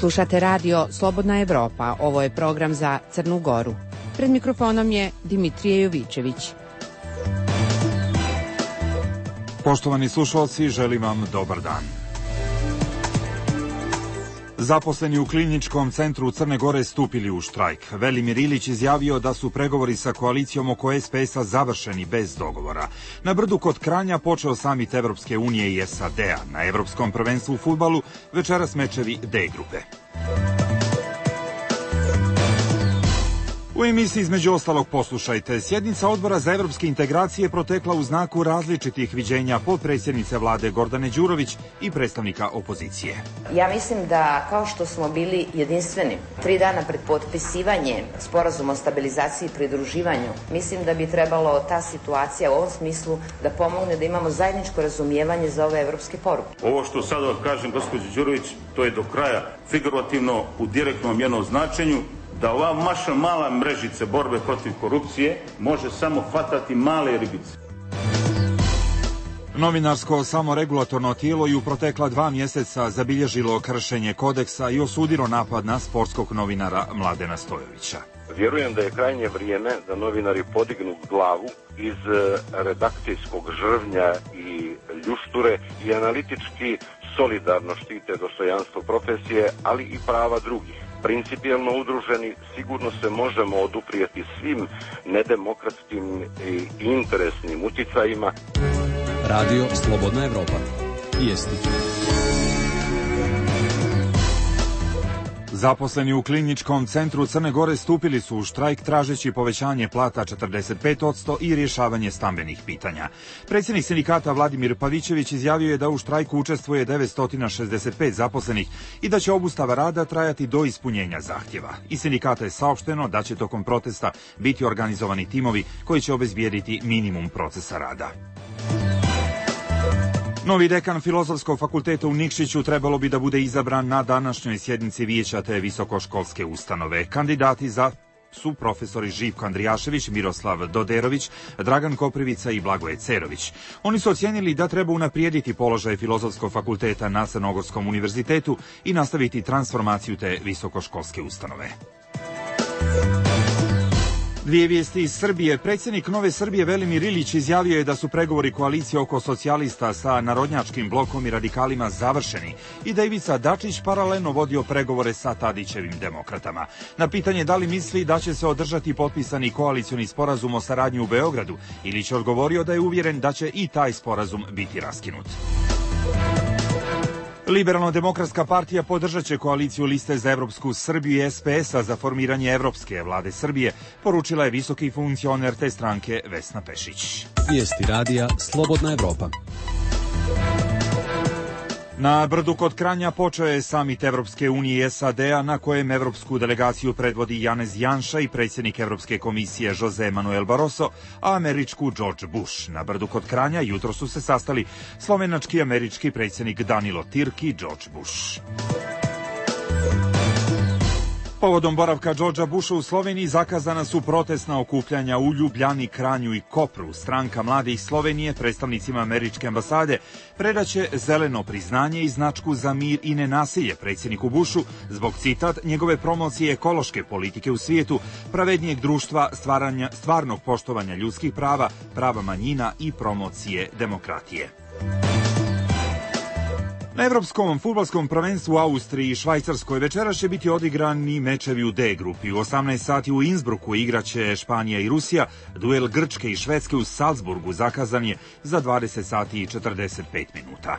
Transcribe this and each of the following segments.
Slušate radio Slobodna Evropa, ovo je program za Crnu Goru. Pred mikrofonom je Dimitrije Jovićević. Poštovani slušalci, želim vam dobar dan. Zaposleni u Kliničkom centru Crne Gore stupili u štrajk. Velimir Ilić izjavio da su pregovori sa koalicijom oko SPS-a završeni bez dogovora. Na Brdu kod Kranja počeo samit Evropske unije i SAD-a. Na Evropskom prvenstvu u fudbalu večeras mečevi D grupe. U emisiji između ostalog poslušajte. Sjednica Odbora za evropske integracije protekla u znaku različitih viđenja potpredsjednice vlade Gordane Đurović i predstavnika opozicije. Ja mislim da kao što smo bili jedinstveni 3 dana pred potpisivanje sporazuma o stabilizaciji i pridruživanju, mislim da bi trebalo ta situacija u ovom smislu da pomogne da imamo zajedničko razumijevanje za ove evropske poruke. Ovo što sada kažem, gospođo Đurović, to je do kraja figurativno u direktnom jednom značenju, da ova naša mala mrežica borbe protiv korupcije može samo hvatati male ribice. Novinarsko samoregulatorno tijelo i u protekla 2 mjeseca zabilježilo kršenje kodeksa i osudilo napad na sportskog novinara Mladena Stojovića. Vjerujem da je krajnje vrijeme da novinari podignu glavu iz redakcijskog žrvnja i ljušture i analitički solidarno štite dostojanstvo profesije, ali i prava drugih. Principijelno udruženi sigurno se možemo oduprijeti svim nedemokratskim i interesnim utjecajima. Radio Slobodna Evropa. Vijesti. Zaposleni u Kliničkom centru Crne Gore stupili su u štrajk tražeći povećanje plata 45% i rješavanje stambenih pitanja. Predsjednik sindikata Vladimir Pavićević izjavio je da u štrajku učestvuje 965 zaposlenih i da će obustava rada trajati do ispunjenja zahtjeva. Iz sindikata je saopšteno da će tokom protesta biti organizovani timovi koji će obezbijediti minimum procesa rada. Novi dekan Filozofskog fakulteta u Nikšiću trebalo bi da bude izabran na današnjoj sjednici vijeća te visokoškolske ustanove. Kandidati su profesori Živko Andrijašević, Miroslav Doderović, Dragan Koprivica i Blagoje Cerović. Oni su ocijenili da treba unaprijediti položaj Filozofskog fakulteta na Crnogorskom univerzitetu i nastaviti transformaciju te visokoškolske ustanove. 2 vijesti iz Srbije. Predsjednik Nove Srbije Velimir Ilić izjavio je da su pregovori koalicije oko socijalista sa Narodnjačkim blokom i radikalima završeni i da Ivica Dačić paralelno vodio pregovore sa Tadićevim demokratama. Na pitanje da li misli da će se održati potpisani koalicioni sporazum o saradnji u Beogradu, Ilić je odgovorio da je uvjeren da će i taj sporazum biti raskinut. Liberalno-demokratska partija podržat će koaliciju Liste za Evropsku Srbiju i SPS-a za formiranje Evropske vlade Srbije, poručila je visoki funkcioner te stranke Vesna Pešić. Vijesti radija Slobodna Evropa. Na Brdu kod Kranja počeo je samit Evropske unije i SAD-a na kojem evropsku delegaciju predvodi Janez Janša i predsjednik Evropske komisije Jose Manuel Barroso, a američku George Bush. Na Brdu kod Kranja jutro su se sastali slovenački i američki predsjednik Danilo Tirk i George Bush. Povodom boravka Georgea Busha u Sloveniji zakazana su protestna okupljanja u Ljubljani, Kranju i Kopru. Stranka mladih Slovenije predstavnicima američke ambasade predaće zeleno priznanje i značku za mir i nenasilje predsjedniku Bushu zbog, citat, njegove promocije ekološke politike u svijetu, pravednijeg društva, stvarnog poštovanja ljudskih prava, prava manjina i promocije demokratije. Na Evropskom fudbalskom prvenstvu u Austriji i Švajcarskoj večeras će biti odigrani mečevi u D grupi. U 18 sati u Innsbrucku igraće Španija i Rusija, duel Grčke i Švedske u Salzburgu zakazan je za 20 sati i 45 minuta.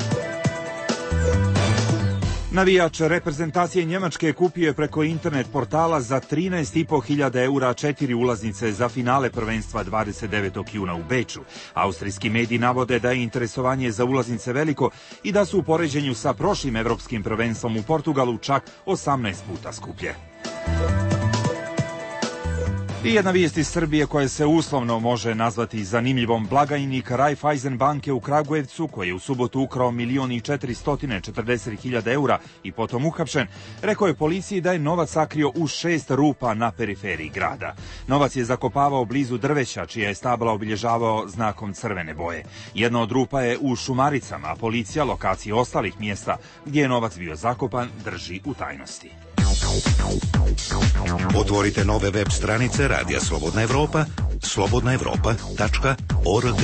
Navijač reprezentacije Njemačke kupio je preko internet portala za 13.500 eura 4 ulaznice za finale prvenstva 29. juna u Beču. Austrijski mediji navode da je interesovanje za ulaznice veliko i da su u poređenju sa prošlim evropskim prvenstvom u Portugalu čak 18 puta skuplje. I jedna vijest iz Srbije koja se uslovno može nazvati zanimljivom. Blagajnik Raiffeisen banke u Kragujevcu, koji je u subotu ukrao 1.440.000 eura i potom uhapšen, rekao je policiji da je novac sakrio u 6 rupa na periferiji grada. Novac je zakopavao blizu drveća, čija je stabla obilježavao znakom crvene boje. Jedna od rupa je u Šumaricama, a policija lokacije ostalih mjesta gdje je novac bio zakopan drži u tajnosti. Otvorite nove web stranice Radija Slobodna Evropa, slobodnaevropa.org.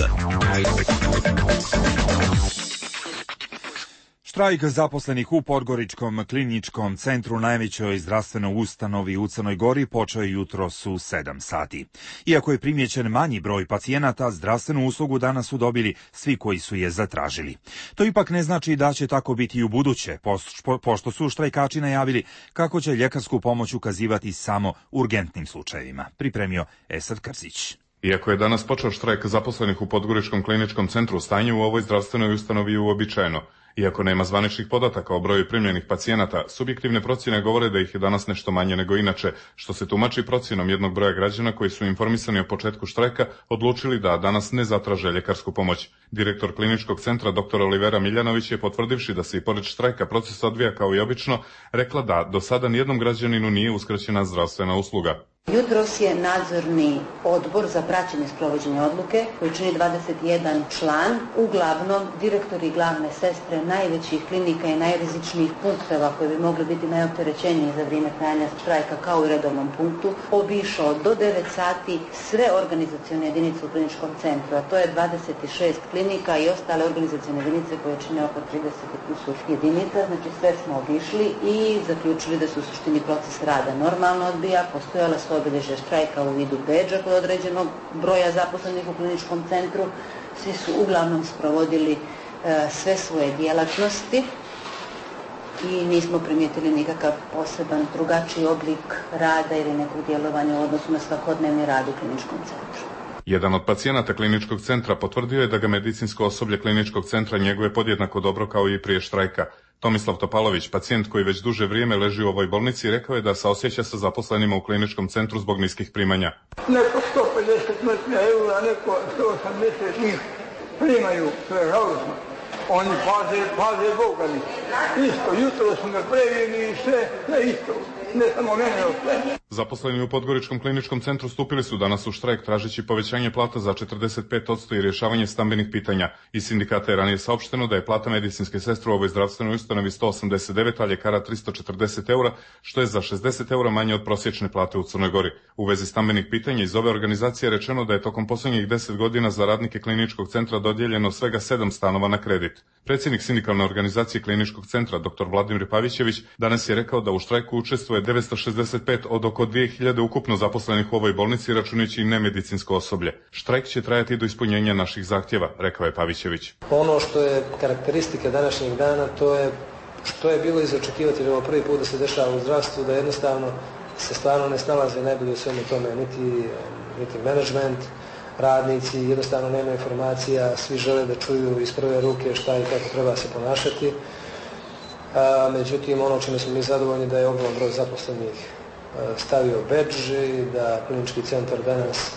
Štrajk zaposlenih u Podgoričkom kliničkom centru, najvećoj zdravstvenoj ustanovi u Crnoj Gori, počeo je jutros u 7 sati. Iako je primjećen manji broj pacijenata, zdravstvenu uslugu danas su dobili svi koji su je zatražili. To ipak ne znači da će tako biti i u buduće, pošto su štrajkači najavili kako će ljekarsku pomoć ukazivati samo urgentnim slučajevima. Pripremio Esad Krzić. Iako je danas počeo štrajk zaposlenih u Podgoričkom kliničkom centru, stanje u ovoj zdravstvenoj ustanovi je uobičajeno. Iako nema zvaničnih podataka o broju primljenih pacijenata, subjektivne procjene govore da ih je danas nešto manje nego inače, što se tumači procjenom jednog broja građana koji su informisani o početku štrajka odlučili da danas ne zatraže ljekarsku pomoć. Direktor kliničkog centra dr. Olivera Miljanović je, potvrdivši da se i pored štrajka proces odvija kao i obično, rekla da do sada nijednom građaninu nije uskraćena zdravstvena usluga. Jutros je nadzorni odbor za praćenje sprovođenja odluke koji čini 21 član, uglavnom direktori i glavne sestre najvećih klinika i najrizičnijih punkteva koji bi mogli biti najopterećeniji za vrijeme trajanja štrajka kao i redovnom punktu, obišao do 9 sati sve organizacione jedinice u kliničkom centru, a to je 26 klinika i ostale organizacione jedinice koje čine oko 30 plus jedinica, znači sve smo obišli i zaključili da su u suštini proces rada normalno odbija, postojala su obilježje štrajka u vidu bedža kod određenog broja zaposlenih u kliničkom centru. Svi su uglavnom sprovodili sve svoje djelatnosti i nismo primijetili nikakav poseban drugačiji oblik rada ili nekog djelovanja u odnosu na svakodnevni rad u kliničkom centru. Jedan od pacijenata kliničkog centra potvrdio je da ga medicinsko osoblje kliničkog centra njeguje podjednako dobro kao i prije štrajka. Tomislav Topalović, pacijent koji već duže vrijeme leži u ovoj bolnici, rekao je da saosjeća sa zaposlenima u kliničkom centru zbog niskih primanja. Neko 150 eura, neko 180 njih primaju sve žalostno. Oni paze Boga mi. Isto, jutro su me previjeni i sve, ne isto. Ne samo mene od sve. Zaposleni u Podgoričkom kliničkom centru stupili su danas u štrajk tražeći povećanje plata za 45% i rješavanje stambenih pitanja. Iz sindikata je ranije saopšteno da je plata medicinske sestre u ovoj zdravstvenoj ustanovi 189, a ljekara 340 eura, što je za 60 eura manje od prosječne plate u Crnoj Gori. U vezi stambenih pitanja iz ove organizacije je rečeno da je tokom posljednjih 10 godina za radnike kliničkog centra dodijeljeno svega 7 stanova na kredit. Predsjednik sindikalne organizacije kliničkog centra, dr. Vladimir Pavićević, danas je rekao da u štrajku učestvuje 965 od oko 2000 ukupno zaposlenih u ovoj bolnici, računajući i nemedicinsko osoblje. Štrajk će trajati do ispunjenja naših zahtjeva, rekao je Pavićević. Ono što je karakteristika današnjeg dana, to je što je bilo izočekivati, jer ovo prvi put da se dešava u zdravstvu, da jednostavno se stvarno ne snalaze najbolje u svemu tome, niti menadžment, radnici, jednostavno nema informacija, svi žele da čuju iz prve ruke šta i kako treba se ponašati. Međutim, ono čime smo mi zadovoljni da je ogroman broj zaposlenih stavio bedž i da klinički centar danas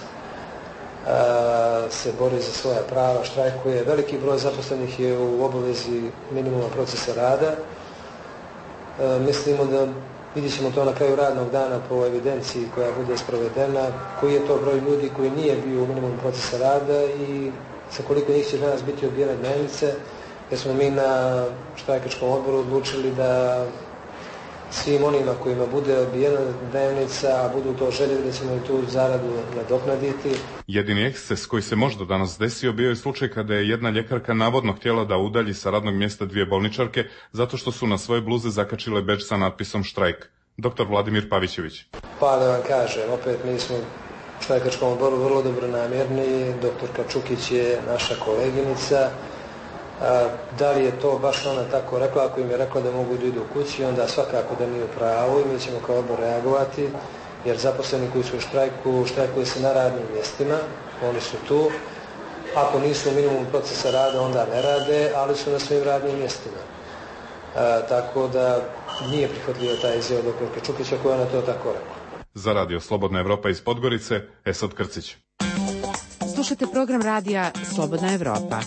se bori za svoja prava, štrajkuje. Veliki broj zaposlenih je u obavezi minimuma procesa rada. Mislimo da vidjet ćemo to na kraju radnog dana po evidenciji koja bude sprovedena, koji je to broj ljudi koji nije bio u minimumu procesa rada i sa koliko njih će danas biti odbijene dnevnice, jer smo mi na štrajkačkom odboru odlučili da svim onima kojima bude odbijena dnevnica, a budu to željeli da ćemo i tu zaradu nadoknaditi. Jedini eksces koji se možda danas desio bio je slučaj kada je jedna ljekarka navodno htjela da udalji sa radnog mjesta 2 bolničarke zato što su na svoje bluze zakačile bedž sa natpisom štrajk. Dr. Vladimir Pavićević. Pa da vam kažem, opet mi smo u štrajkačkom odboru vrlo dobronamjerni, doktorka Čukić je naša koleginica. Da li je to baš ona tako rekla, ako im je rekla da mogu da idu u kući, onda svakako da nije u pravu i mi ćemo kao odbor reagovati, jer zaposleni koji su u štrajku, štrajkuju se na radnim mjestima, oni su tu. Ako nisu u minimumu procesa rada, onda ne rade, ali su na svim radnim mjestima. Tako da nije prihvatljiva ta izjava doktorke Čukića koja je na to tako rekla. Za Radio Slobodna Evropa iz Podgorice, Esad Krcić. Slušate program radija Slobodna Evropa.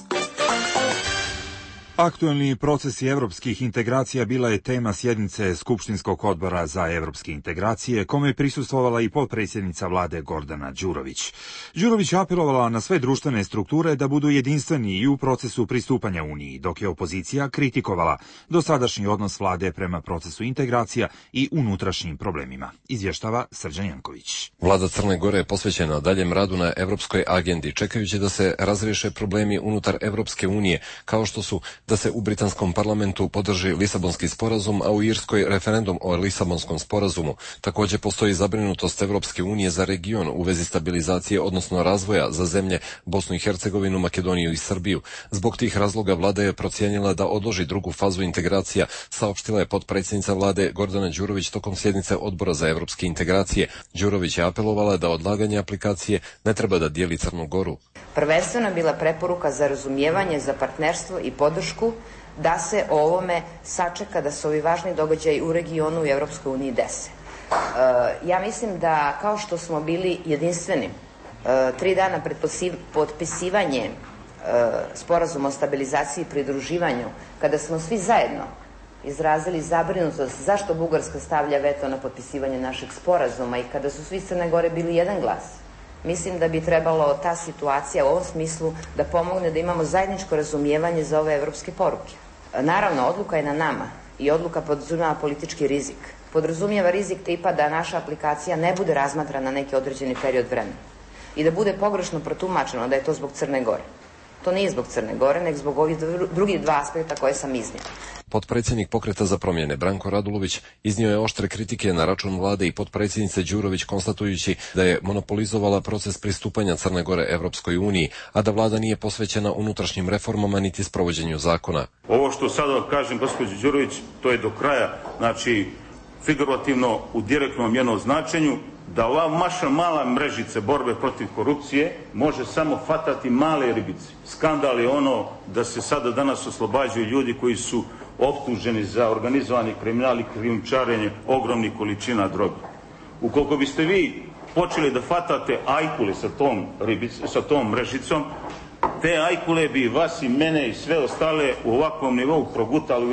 Aktuelni procesi evropskih integracija bila je tema sjednice Skupštinskog odbora za evropske integracije, kome je prisustvovala i potpredsjednica vlade Gordana Đurović. Đurović je apelovala na sve društvene strukture da budu jedinstveni i u procesu pristupanja Uniji, dok je opozicija kritikovala dosadašnji odnos vlade prema procesu integracija i unutrašnjim problemima, izvještava Srđan Janković. Vlada Crne Gore je posvećena daljem radu na evropskoj agendi, čekajući da se razriješe problemi unutar Evropske unije, kao što su da se u britanskom parlamentu podrži Lisabonski sporazum, a u Irskoj referendum o Lisabonskom sporazumu. Također postoji zabrinutost Evropske unije za region u vezi stabilizacije, odnosno razvoja za zemlje Bosnu i Hercegovinu, Makedoniju i Srbiju. Zbog tih razloga vlada je procijenila da odloži drugu fazu integracija, saopštila je potpredsjednica vlade Gordana Đurović tokom sjednice Odbora za evropske integracije. Đurović je apelovala da odlaganje aplikacije ne treba da dijeli Crnu Goru. Prvenstveno je bila preporuka za razumijevanje, za partnerstvo i podršku da se o ovome sačeka, da se ovi važni događaji u regionu i Evropskoj uniji dese. Ja mislim da kao što smo bili jedinstveni 3 dana pred potpisivanje sporazuma o stabilizaciji i pridruživanju, kada smo svi zajedno izrazili zabrinutost zašto Bugarska stavlja veto na potpisivanje našeg sporazuma i kada su svi Crne Gore bili jedan glas, mislim da bi trebalo ta situacija u ovom smislu da pomogne da imamo zajedničko razumijevanje za ove evropske poruke. Naravno, odluka je na nama i odluka podrazumijeva politički rizik. Podrazumijeva rizik tipa da naša aplikacija ne bude razmatrana neki određeni period vremena i da bude pogrešno protumačeno da je to zbog Crne Gore. To nije zbog Crne Gore, nego zbog ovih drugih dva aspekta koje sam iznijela. Potpredsjednik Pokreta za promjene Branko Radulović iznio je oštre kritike na račun vlade i potpredsjednice Đurović, konstatujući da je monopolizovala proces pristupanja Crne Gore Evropskoj uniji, a da vlada nije posvećena unutrašnjim reformama niti sprovođenju zakona. Ovo što sada kažem, gospođo Đurović, to je do kraja, znači figurativno u direktnom jednom značenju, da ova vaša mala mrežice borbe protiv korupcije može samo fatati male ribice. Skandal je ono da se sada danas oslobađaju ljudi koji su optuženi za organizovani kriminal i krijumčarenje ogromnih količina droge. Ukoliko biste vi počeli da fatate ajkule sa tom mrežicom, te ajkule bi vas i mene i sve ostale u ovakvom nivou progutali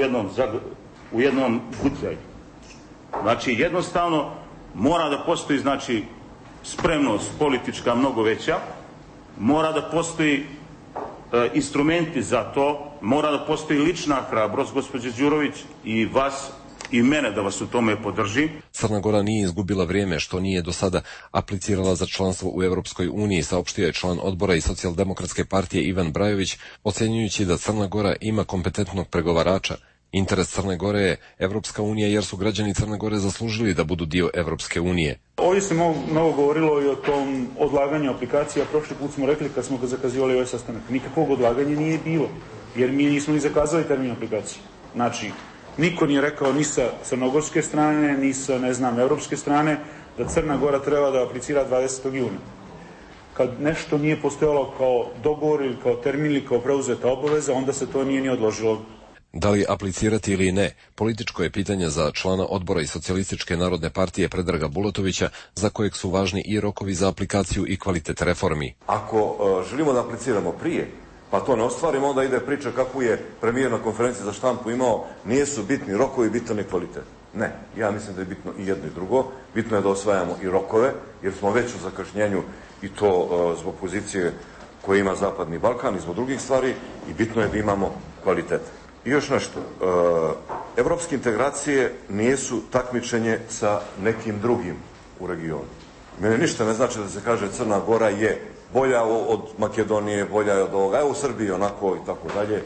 u jednom gucaju. Znači, jednostavno, mora da postoji, znači, spremnost politička mnogo veća, mora da postoji instrumenti za to, mora da postoji lična hrabrost, gospođe Đurović, i vas i mene da vas u tome podržim. Crna Gora nije izgubila vrijeme što nije do sada aplicirala za članstvo u Evropskoj uniji, saopštio je član odbora i Socijaldemokratske partije Ivan Brajović, ocjenjujući da Crna Gora ima kompetentnog pregovarača. Interes Crne Gore je Evropska unija jer su građani Crne Gore zaslužili da budu dio Evropske unije. Ovdje se mnogo govorilo i o tom odlaganju aplikacija. Prošli put smo rekli kad smo ga zakazivali ovaj sastanak. Nikakvog odlaganja nije bilo, jer mi nismo ni zakazali termin aplikacije. Znači, niko nije rekao ni sa crnogorske strane, ni sa, evropske strane, da Crna Gora treba da aplicira 20. juna. Kad nešto nije postojalo kao dogovor ili kao termin ili kao preuzeta obaveza, onda se to nije ni odložilo. Da li aplicirati ili ne, političko je pitanje za člana odbora i Socijalističke narodne partije Predraga Bulatovića, za kojeg su važni i rokovi za aplikaciju i kvalitet reformi. Ako želimo da apliciramo prije, pa to ne ostvarimo, onda ide priča kakvu je premijer na konferenciji za štampu imao, nije su bitni rokovi, bitan je kvalitet. Ne, ja mislim da je bitno i jedno i drugo, bitno je da osvajamo i rokove, jer smo već u zakašnjenju i to zbog pozicije koje ima Zapadni Balkan i zbog drugih stvari, i bitno je da imamo kvalitet. I još nešto, evropske integracije nisu takmičenje sa nekim drugim u regionu. Mene ništa ne znači da se kaže Crna Gora je bolja od Makedonije, bolja je od ovoga, evo u Srbiji onako i tako dalje.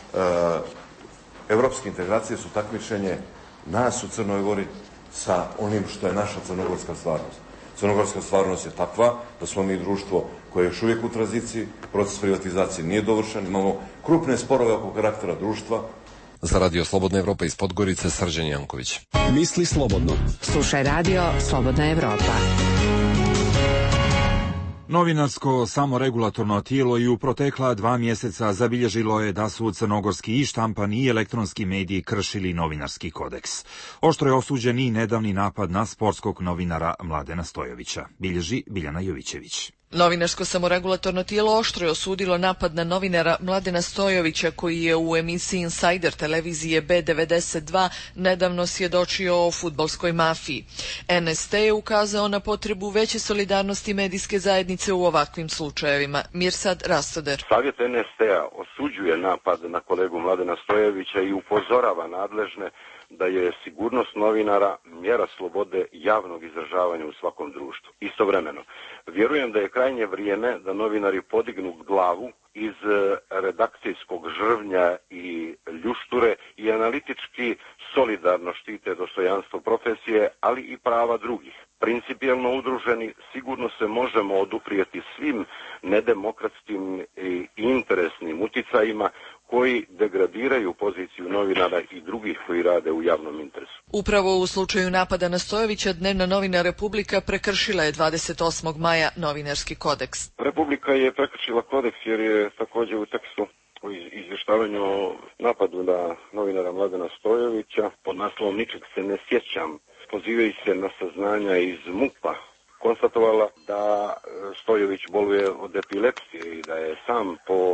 Evropske integracije su takmičenje nas u Crnoj Gori sa onim što je naša crnogorska stvarnost. Crnogorska stvarnost je takva da smo mi društvo koje je još uvijek u tranziciji, proces privatizacije nije dovršen, imamo krupne sporove oko karaktera društva. Za Radio Slobodna Evropa iz Podgorice, Srđan Janković. Misli slobodno. Slušaj Radio Slobodna Evropa. Novinarsko samoregulatorno tijelo i u protekla 2 mjeseca zabilježilo je da su crnogorski i štampani i elektronski mediji kršili novinarski kodeks. Oštro je osuđen i nedavni napad na sportskog novinara Mladena Stojovića, bilježi Biljana Jovićević. Novinarsko samoregulatorno tijelo oštro je osudilo napad na novinara Mladena Stojovića koji je u emisiji Insider televizije B92 nedavno svjedočio o fudbalskoj mafiji. NST je ukazao na potrebu veće solidarnosti medijske zajednice u ovakvim slučajevima. Mirsad Rastoder. Savjet NST-a osuđuje napad na kolegu Mladena Stojovića i upozorava nadležne da je sigurnost novinara mjera slobode javnog izražavanja u svakom društvu. Istovremeno, vjerujem da je krajnje vrijeme da novinari podignu glavu iz redakcijskog žrvnja i ljušture i analitički solidarno štite dostojanstvo profesije, ali i prava drugih. Principijelno udruženi sigurno se možemo oduprijeti svim nedemokratskim i interesnim uticajima koji degradiraju poziciju novinara i drugih koji rade u javnom interesu. Upravo u slučaju napada na Stojovića, dnevna novina Republika prekršila je 28. maja novinarski kodeks. Republika je prekršila kodeks jer je također u tekstu o izvještavanju o napadu na novinara Mladena Stojovića pod naslovom Ničeg se ne sjećam, pozivajući se na saznanja iz MUP-a, konstatovala da Stojović boluje od epilepsije i da je sam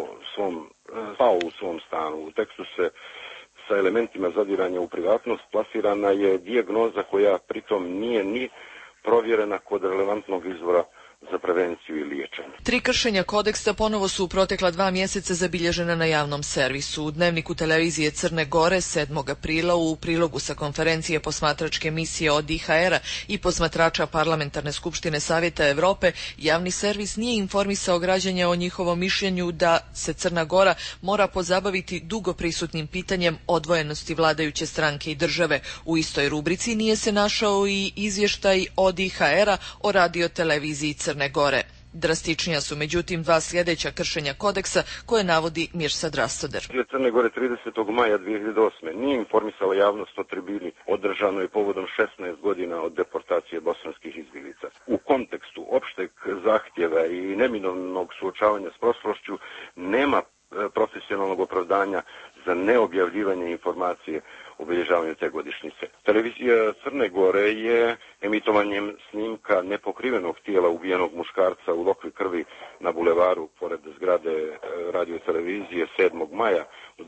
spao u svom stanu. U tekstu se sa elementima zadiranja u privatnost plasirana je dijagnoza koja pritom nije ni provjerena kod relevantnog izvora za prevenciju i liječenje. 3 kršenja kodeksa ponovo su u protekla 2 mjeseca zabilježena na javnom servisu. U Dnevniku televizije Crne Gore 7. aprila u prilogu sa konferencije posmatračke misije od IHR-a i posmatrača Parlamentarne skupštine Savjeta Europe, javni servis nije informisao građane o njihovom mišljenju da se Crna Gora mora pozabaviti dugo prisutnim pitanjem odvojenosti vladajuće stranke i države. U istoj rubrici nije se našao i izvještaj od IHR-a o radioteleviziji Crne Gore. Drastičnija su međutim 2 sljedeća kršenja kodeksa koje navodi Mirsad Rastoder. Crne Gore 30. maja 2008. nije informisala javnost o tribini održanoj povodom 16 godina od deportacije bosanskih izbjeglica. U kontekstu opšteg zahtjeva i neminovnog suočavanja s prošlošću nema profesionalnog opravdanja za neobjavljivanje informacije o obilježavanju te godišnjice. Televizija Crne Gore je emitovanjem snimka nepokrivenog tijela ubijenog muškarca u lokvi krvi na bulevaru pored zgrade radiotelevizije 7. maja u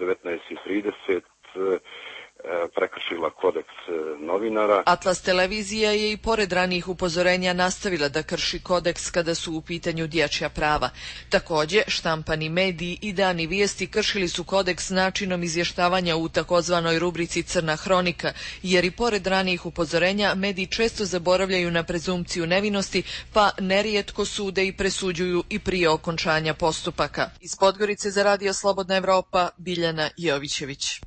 19:30 prekršila kodeks novinara. Atlas televizija je i pored ranijih upozorenja nastavila da krši kodeks kada su u pitanju dječja prava. Također, štampani mediji i dani vijesti kršili su kodeks načinom izvještavanja u takozvanoj rubrici Crna hronika, jer i pored ranijih upozorenja mediji često zaboravljaju na prezumpciju nevinosti, pa nerijetko sude i presuđuju i prije okončanja postupaka. Iz Podgorice za Radio Slobodna Evropa, Biljana Jovićević.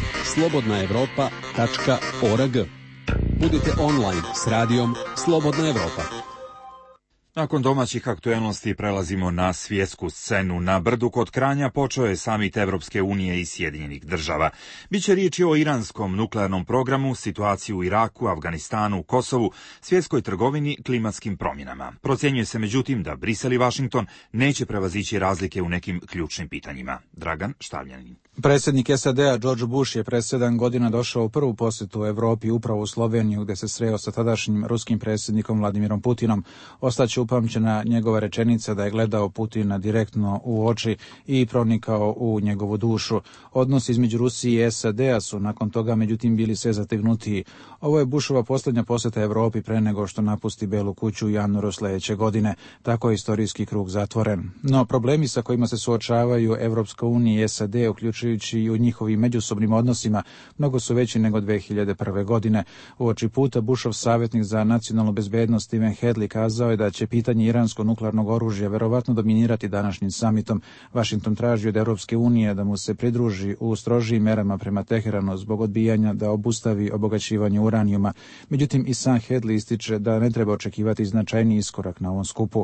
slobodnaevropa.org. Budite online s radijom Slobodna Evropa. Nakon domaćih aktuelnosti prelazimo na svjetsku scenu. Na Brdu kod Kranja počeo je samit Evropske unije i Sjedinjenih država. Biće riječi o iranskom nuklearnom programu, situaciji u Iraku, Afganistanu, Kosovu, svjetskoj trgovini, klimatskim promjenama. Procjenjuje se međutim da Brisel i Washington neće prevazići razlike u nekim ključnim pitanjima. Dragan Štavljanin. Predsjednik SAD-a George Bush je pred 7 godina došao u prvu posjetu u Europi, upravo u Sloveniju, gdje se sreo sa tadašnjim ruskim predsjednikom Vladimirom Putinom. Ostaće upamćena njegova rečenica da je gledao Putina direktno u oči i pronikao u njegovu dušu. Odnosi između Rusije i SAD-a su nakon toga međutim bili sve zategnutiji. Ovo je Bushova posljednja posjeta Europi pre nego što napusti Belu kuću u januaru sljedeće godine. Tako je historijski krug zatvoren. No problemi sa kojima se suočavaju Evropska unija i SAD, uključujući i u njihovim međusobnim odnosima, mnogo su veći nego 2001. godine. Uoči puta Bushov savjetnik za nacionalnu bezbednost Stephen Hadley kazao je da će pitanje iranskog nuklearnog oružja verovatno dominirati današnjim samitom. Washington traži od Europske unije da mu se pridruži u strožijim merama prema Teheranu zbog odbijanja da obustavi obogaćivanje uranijuma. Međutim, i sam Hadley ističe da ne treba očekivati značajni iskorak na ovom skupu.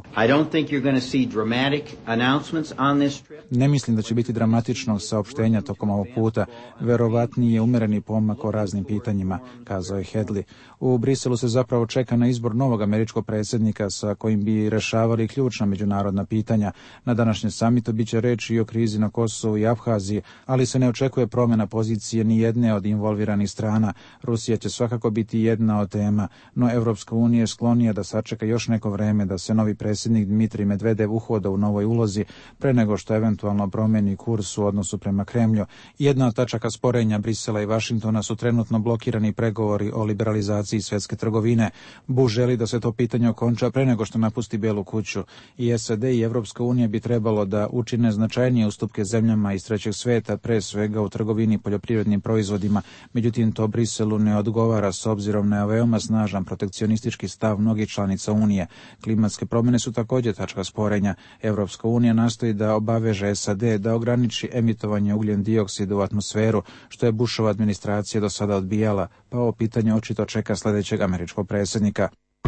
Ne mislim da će biti dramatičnog saopštenja tokom ovog puta. Verovatniji je umereni pomak o raznim pitanjima, kazao je Hadley. U Briselu se zapravo čeka na izbor novog američkog predsjednika sa kojim kojim bi rešavali ključna međunarodna pitanja. Na današnjem samitu biće reči i o krizi na Kosovu i Abhaziji, ali se ne očekuje promjena pozicije ni jedne od involviranih strana. Rusija će svakako biti jedna od tema, no Evropska unija je sklonija da sačeka još neko vreme da se novi predsjednik Dmitrij Medvedev uhoda u novoj ulozi pre nego što eventualno promijeni kurs u odnosu prema Kremlju. Jedna od tačaka sporenja Brisela i Vašingtona su trenutno blokirani pregovori o liberalizaciji svjetske trgovine. Bush želi da se to pitanje okonča pre nego što napusti Belu kuću. I SAD i Evropska unija bi trebalo da učine značajnije ustupke zemljama iz trećeg sveta, pre svega u trgovini poljoprivrednim proizvodima. Međutim, to Briselu ne odgovara s obzirom na veoma snažan protekcionistički stav mnogih članica Unije. Klimatske promjene su također tačka sporenja. Evropska unija nastoji da obaveže SAD da ograniči emitovanje ugljen dioksida u atmosferu, što je Bushova administracija do sada odbijala, pa ovo pitanje očito čeka sljedećeg američkog predsjednika.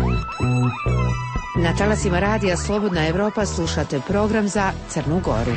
Na talasima radija Slobodna Evropa slušate program za Crnu Goru.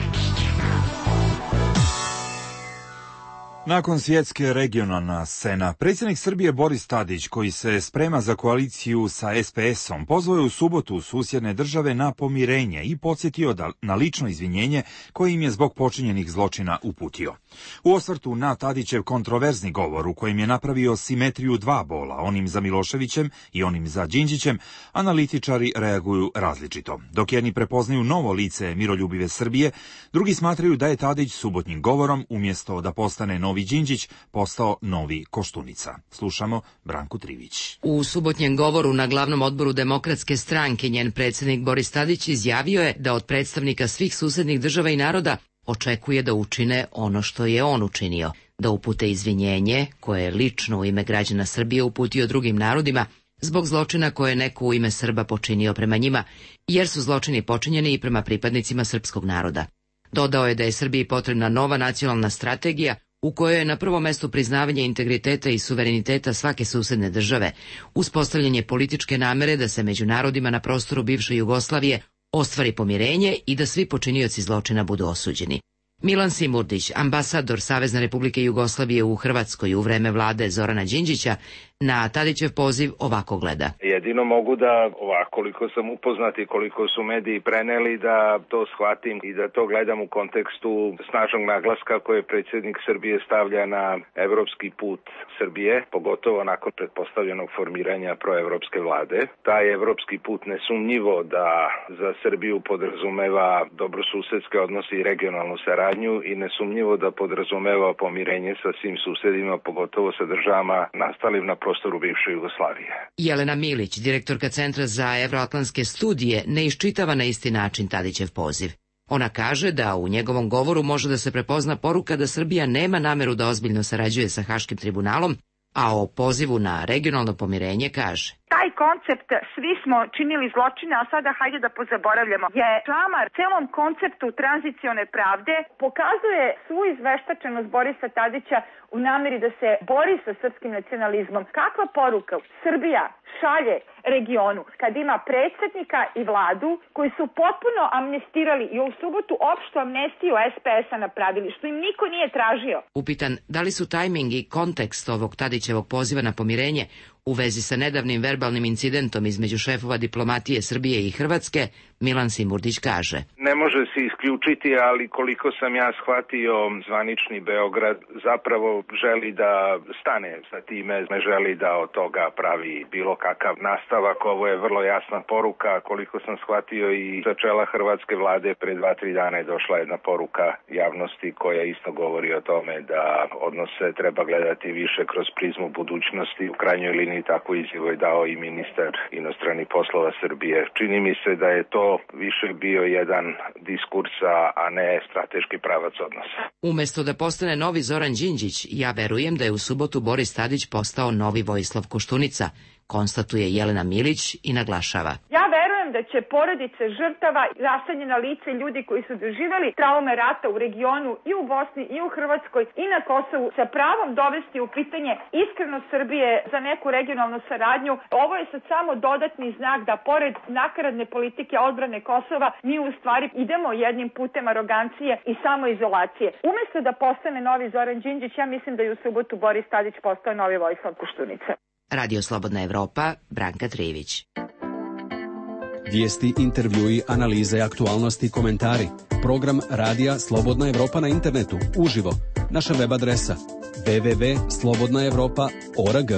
Nakon svjetske regionalna scena, predsjednik Srbije Boris Tadić, koji se sprema za koaliciju sa SPS-om, pozvao je u subotu susjedne države na pomirenje i podsjetio na lično izvinjenje koje im je zbog počinjenih zločina uputio. U osvrtu na Tadićev kontroverzni govor u kojem je napravio simetriju dva bola, onim za Miloševićem i onim za Đinđićem, analitičari reaguju različito. Dok jedni prepoznaju novo lice miroljubive Srbije, drugi smatraju da je Tadić subotnjim govorom, umjesto da postane novi Đinđić, postao novi Koštunica. Slušamo Branku Trivić. U subotnjem govoru na glavnom odboru Demokratske stranke njen predsjednik Boris Tadić izjavio je da od predstavnika svih susednih država i naroda očekuje da učine ono što je on učinio, da upute izvinjenje koje je lično u ime građana Srbije uputio drugim narodima zbog zločina koje je neko u ime Srba počinio prema njima, jer su zločini počinjeni i prema pripadnicima srpskog naroda. Dodao je da je Srbiji potrebna nova nacionalna strategija u kojoj je na prvom mestu priznavanje integriteta i suvereniteta svake susedne države, uspostavljanje političke namere da se među narodima na prostoru bivše Jugoslavije ostvari pomirenje i da svi počinioci zločina budu osuđeni. Milan Simurdić, ambasador Savezne Republike Jugoslavije u Hrvatskoj u vreme vlade Zorana Đinđića, na Tadićev poziv ovako gleda. Jedino mogu da, koliko sam upoznat i koliko su mediji preneli, da to shvatim i da to gledam u kontekstu snažnog naglaska koje predsjednik Srbije stavlja na evropski put Srbije, pogotovo nakon pretpostavljenog formiranja proevropske vlade. Taj evropski put nesumnjivo da za Srbiju podrazumeva dobrosusedske odnose i regionalnu saradnju i nesumnjivo da podrazumeva pomirenje sa svim susedima, pogotovo sa državama nastalim na prostoru bivše Jugoslavije. Jelena Milić, direktorka Centra za evroatlantske studije, ne iščitava na isti način Tadićev poziv. Ona kaže da u njegovom govoru može da se prepozna poruka da Srbija nema nameru da ozbiljno sarađuje sa Haškim tribunalom, a o pozivu na regionalno pomirenje kaže: taj koncept svi smo činili zločine, a sada hajde da pozaboravljamo, je šamar celom konceptu tranzicione pravde, pokazuje svu izveštačenost Borisa Tadića u nameri da se bori sa srpskim nacionalizmom. Kakva poruka Srbija šalje regionu kad ima predsjednika i vladu koji su potpuno amnestirali i u subotu opštu amnestiju SPS-a napravili, što im niko nije tražio. Upitan da li su tajming i kontekst ovog Tadićevog poziva na pomirenje u vezi sa nedavnim verbalnim incidentom između šefova diplomatije Srbije i Hrvatske, Milan Simurdić kaže: ne može se isključiti, ali koliko sam ja shvatio, zvanični Beograd zapravo želi da stane sa time, ne želi da od toga pravi bilo kakav nastavak. Ovo je vrlo jasna poruka, koliko sam shvatio i sa čela hrvatske vlade pre 2-3 dana je došla jedna poruka javnosti koja isto govori o tome da odnose treba gledati više kroz prizmu budućnosti. U krajnjoj liniji tako izjavu je dao i ministar inostranih poslova Srbije. Čini mi se da je to više bio jedan diskurs, a ne strateški pravac odnosa. Umesto da postane novi Zoran Đinđić, ja verujem da je u subotu Boris Tadić postao novi Vojislav Koštunica, konstatuje Jelena Milić i naglašava: ja verujem da će porodice žrtava, raseljena lica i ljudi koji su doživjeli traume rata u regionu i u Bosni i u Hrvatskoj i na Kosovu sa pravom dovesti u pitanje iskrenost Srbije za neku regionalnu saradnju. Ovo je sad samo dodatni znak da pored nakaradne politike odbrane Kosova mi u stvari idemo jednim putem arogancije i samoizolacije. Umesto da postane novi Zoran Đinđić, ja mislim da je u subotu Boris Tadić postao novi Vojislav Koštunica. Radio Slobodna Evropa, Branka Trivić. Vijesti, intervjui, analize, aktualnosti, komentari. Program Radija Slobodna Evropa na internetu, uživo. Naša web adresa www.slobodnaevropa.org.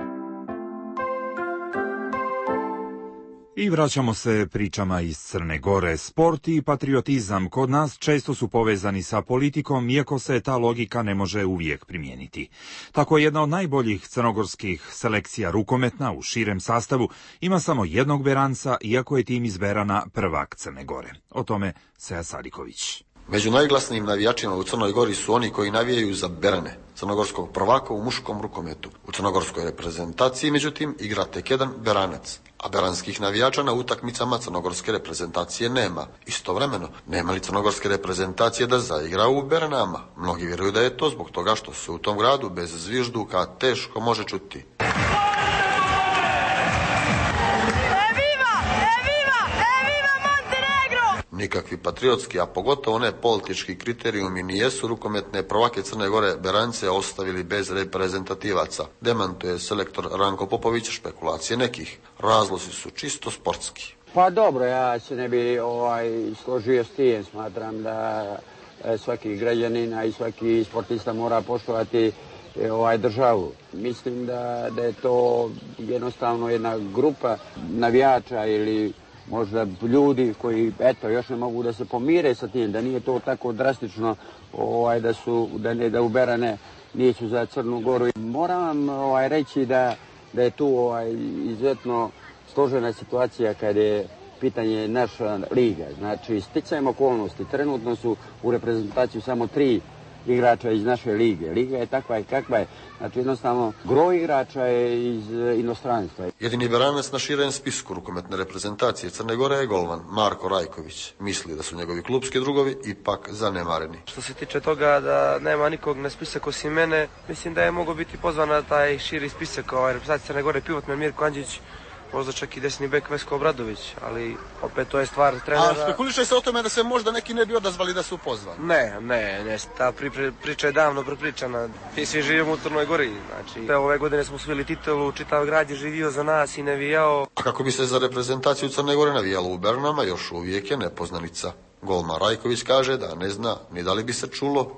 I vraćamo se pričama iz Crne Gore. Sport i patriotizam kod nas često su povezani sa politikom, iako se ta logika ne može uvijek primijeniti. Tako jedna od najboljih crnogorskih selekcija rukometna u širem sastavu ima samo jednog beranca, iako je tim iz Berana prvak Crne Gore. O tome Sead Sadiković. Među najglasnijim navijačima u Crnoj Gori su oni koji navijaju za Berane, crnogorskog prvaka u muškom rukometu. U crnogorskoj reprezentaciji, međutim, igra tek jedan Beranac, a beranskih navijača na utakmicama crnogorske reprezentacije nema. Istovremeno, nema li crnogorske reprezentacije da zaigra u Beranama? Mnogi vjeruju da je to zbog toga što se u tom gradu bez zvižduka teško može čuti. Nikakvi patriotski, a pogotovo ne politički kriterijumi ni jesu rukometne prvake Crne Gore Berance ostavili bez reprezentativaca. Demantuje selektor Ranko Popović špekulacije nekih. Razlozi su čisto sportski. Pa dobro, ja se ne bi složio s tim. Smatram da svaki građanin, a i svaki sportista mora poštovati državu. Mislim da je to jednostavno jedna grupa navijača ili možda ljudi koji, još ne mogu da se pomire sa tim, da nije to tako drastično, da u Berane nisu za Crnu Goru. Moram vam reći da je tu izuzetno složena situacija kada je pitanje naša liga. Znači, sticajem okolnosti, trenutno su u reprezentaciju samo 3 igrača iz naše lige. Liga je takva i kakva je. Znači, jednostavno, gro igrača je iz inostranstva. Jedini Beranac na širem spisku rukometne reprezentacije Crne Gore je golman Marko Rajković. Misli da su njegovi klupski drugovi ipak zanemareni. Što se tiče toga da nema nikog na spisak osim mene, mislim da je mogao biti pozvan na taj širi spisak reprezentacije Crne Gore, pivot Mirko Andžić, možda čak i desni bek Vesko Obradović, ali opet to je stvar trenera. A špekuliše se o tome da se možda neki ne bi odazvali da su pozvani? Ne, ta priča je davno prepričana. Mi svi živimo u Crnoj Gori, znači ove godine smo osvojili titulu, čitav grad je živio za nas i navijao. A kako bi se za reprezentaciju Crne Gore navijalo u Beranama, još uvijek je nepoznanica. Golman Rajković kaže da ne zna ni da li bi se čulo.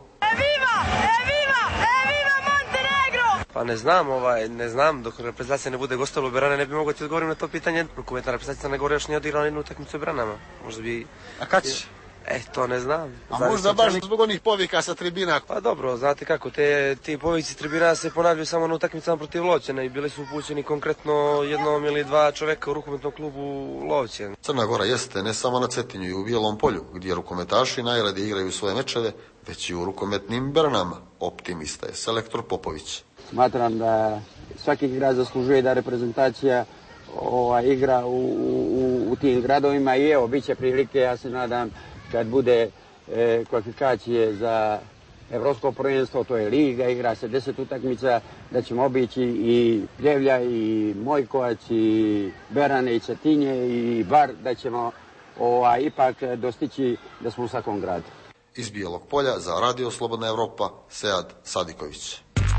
Pa ne znam, dok reprezentacija ne bude gostala u Berane, ne bi mogao ti odgovorim na to pitanje. Rukometna reprezentacija Crne Gore još nije odigrala jednu utakmicu u Beranama. Možda bi... A kad će? To ne znam. A možda baš zbog onih povika sa tribina? Pa dobro, znate kako, ti povici tribina se ponavljaju samo na utakmicama protiv Lovćena i bili su upućeni konkretno jednom ili dva čoveka u rukometnom klubu Lovćen. Crna Gora jeste ne samo na Cetinju i u Bijelom polju, gdje rukometaši najradije igraju svoje mečeve, već i u rukometnim Beranama. Optimista je selektor Popović. Smatram da svaki igrač zaslužuje da reprezentacija igra u tim gradovima i evo, bit će prilike, ja se nadam, kad bude kvalifikacije za evropsko prvenstvo, to je liga, igra se 10 utakmica, da ćemo obići i Pljevlja, i Mojkovac, i Berane, i Cetinje, i Bar, da ćemo ipak dostići da smo u svakom gradu. Iz Bijelog polja za Radio Slobodna Evropa, Sead Sadiković.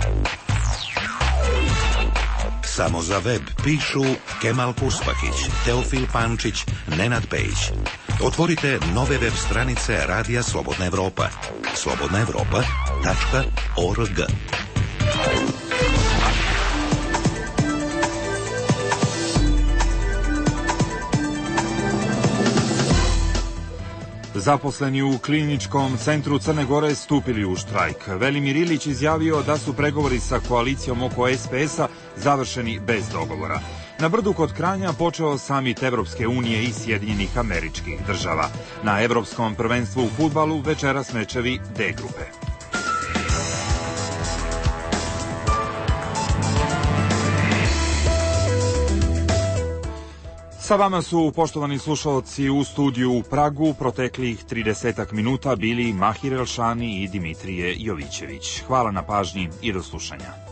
Samo za web pišu Kemal Puspahić, Teofil Pančić, Nenad Pejić. Otvorite nove web stranice Radija Slobodna Evropa. slobodnaevropa.org. Zaposleni u kliničkom centru Crne Gore stupili u štrajk. Velimir Ilić izjavio da su pregovori sa koalicijom oko SPS-a završeni bez dogovora. Na Brdu kod Kranja počeo samit Evropske unije i Sjedinjenih Američkih Država. Na Evropskom prvenstvu u fudbalu večeras mečevi D grupe. Sa vama su, poštovani slušalci, u studiju u Pragu proteklih 30 minuta bili Mahir Elšani i Dimitrije Jovićević. Hvala na pažnji i do slušanja.